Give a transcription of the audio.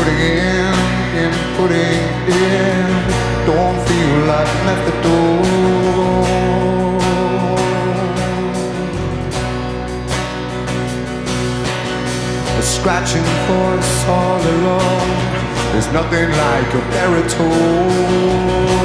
putting in. Don't feel like left the door. Scratching for us all alone. There's nothing like a baritone.